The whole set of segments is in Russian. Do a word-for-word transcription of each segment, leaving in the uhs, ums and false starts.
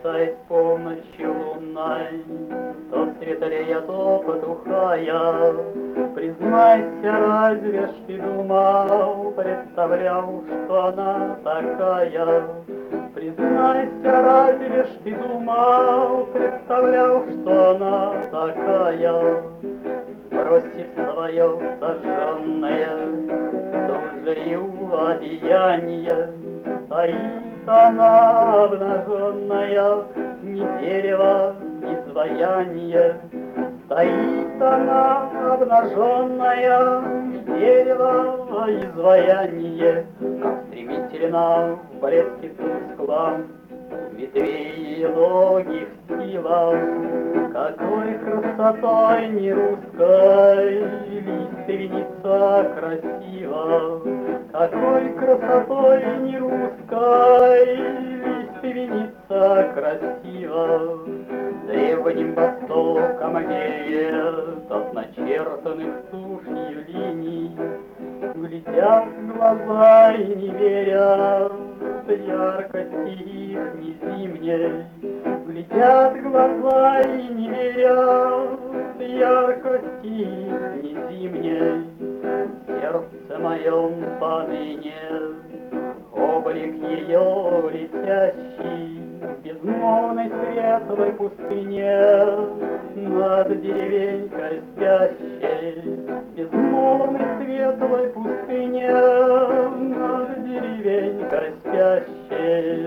мерцает полночью лунной, то светлее, то потухая. Признайся, разве ж ты думал, представлял, что она такая? Признайся, разве ж ты думал, представлял, что она такая? Бросив свое сожженное, тужею одеяние, стоит она обнаженная, ни дерево, ни изваяние. Стоит она обнаженная, ни дерево, изваяние, как стремительно в блеске тусклом ветвей едоких сила. Какой красотой не русской лиственница красива, какой красотой не русской лиственница красива. Древним востоком веет от начертанных тушью линий, глядят глаза и не верят яркости их не зимней. Глядят глаза и не верят яркости их не зимней. В сердце моем поныне облик ее летящий в безмолвной светлой пустыне над деревенькой спящей. В безмолвной светлой пустыне над деревенькой спящей.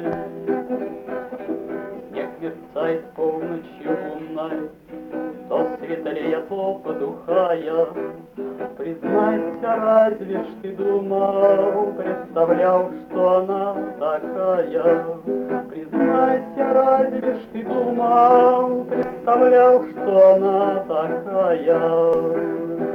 Снег мерцает полночью лунной, то светлее, то потухая. Признайся, разве ж ты думал, представлял, что она такая? Признайся, разве ж ты думал, представлял, что она такая?